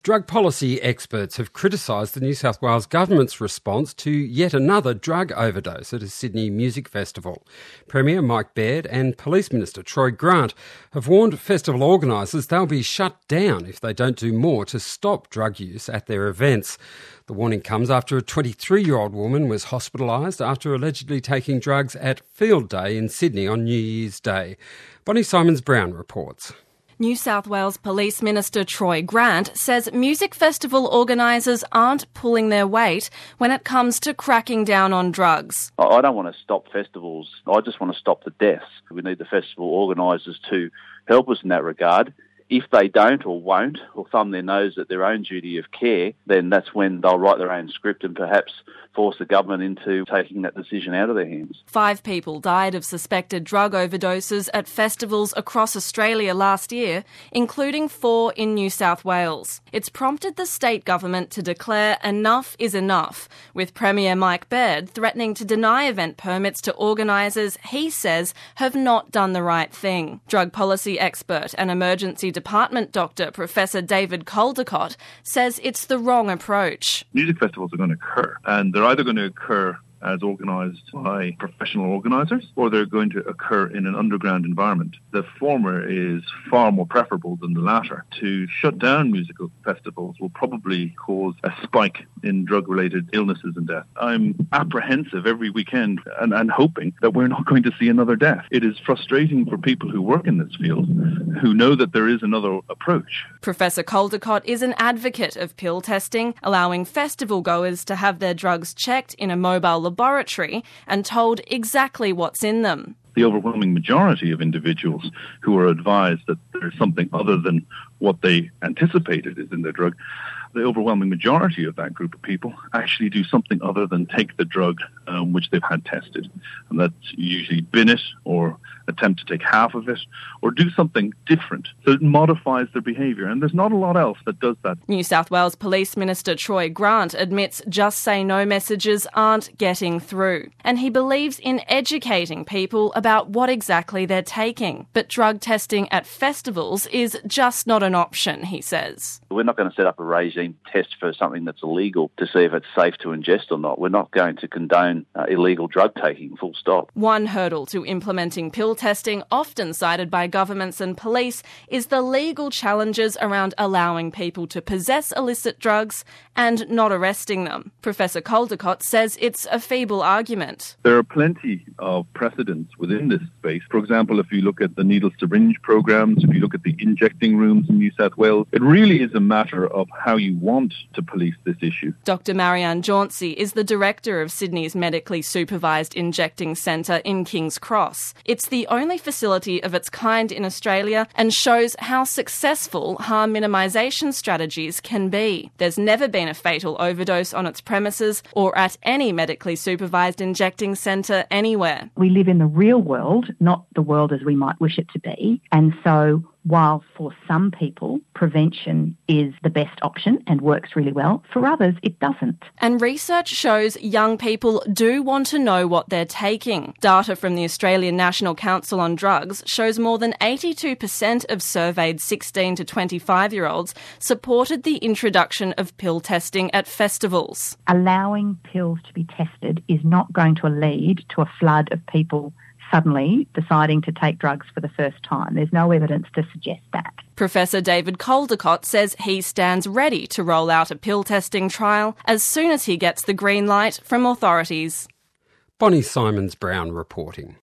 Drug policy experts have criticised the New South Wales government's response to yet another drug overdose at a Sydney music festival. Premier Mike Baird and Police Minister Troy Grant have warned festival organisers they'll be shut down if they don't do more to stop drug use at their events. The warning comes after a 23-year-old woman was hospitalised after allegedly taking drugs at Field Day in Sydney on New Year's Day. Bonnie Simons-Brown reports. New South Wales Police Minister Troy Grant says music festival organisers aren't pulling their weight when it comes to cracking down on drugs. I don't want to stop festivals. I just want to stop the deaths. We need the festival organisers to help us in that regard. If they don't or won't or thumb their nose at their own duty of care, then that's when they'll write their own script and perhaps force the government into taking that decision out of their hands. 5 people died of suspected drug overdoses at festivals across Australia last year, including 4 in New South Wales. It's prompted the state government to declare enough is enough, with Premier Mike Baird threatening to deny event permits to organisers he says have not done the right thing. Drug policy expert and emergency department doctor Professor David Caldecott says it's the wrong approach. Music festivals are going to occur, and they're either going to occur as organised by professional organisers, or they're going to occur in an underground environment. The former is far more preferable than the latter. To shut down musical festivals will probably cause a spike in drug-related illnesses and death. I'm apprehensive every weekend and hoping that we're not going to see another death. It is frustrating for people who work in this field, who know that there is another approach. Professor Caldecott is an advocate of pill testing, allowing festival goers to have their drugs checked in a mobile laboratory and told exactly what's in them. The overwhelming majority of individuals who are advised that there's something other than what they anticipated is in their drug, the overwhelming majority of that group of people actually do something other than take the drug which they've had tested. And that's usually bin it or attempt to take half of it or do something different. So it modifies their behaviour. And there's not a lot else that does that. New South Wales Police Minister Troy Grant admits just say no messages aren't getting through. And he believes in educating people about what exactly they're taking. But drug testing at festivals is just not an option, he says. We're not going to set up a regime test for something that's illegal to see if it's safe to ingest or not. We're not going to condone illegal drug taking, full stop. One hurdle to implementing pill testing, often cited by governments and police, is the legal challenges around allowing people to possess illicit drugs and not arresting them. Professor Caldecott says it's a feeble argument. There are plenty of precedents within this space. For example, if you look at the needle syringe programs, if you look at the injecting rooms in New South Wales, it really is a matter of how you want to police this issue. Dr Marianne Jauncey is the director of Sydney's Medically Supervised Injecting Centre in King's Cross. It's the only facility of its kind in Australia and shows how successful harm minimisation strategies can be. There's never been a fatal overdose on its premises or at any medically supervised injecting centre anywhere. We live in the real world, not the world as we might wish it to be, and so while for some people prevention is the best option and works really well, for others it doesn't. And research shows young people do want to know what they're taking. Data from the Australian National Council on Drugs shows more than 82% of surveyed 16 to 25-year-olds supported the introduction of pill testing at festivals. Allowing pills to be tested is not going to lead to a flood of people suddenly deciding to take drugs for the first time. There's no evidence to suggest that. Professor David Caldecott says he stands ready to roll out a pill testing trial as soon as he gets the green light from authorities. Bonnie Simons-Brown reporting.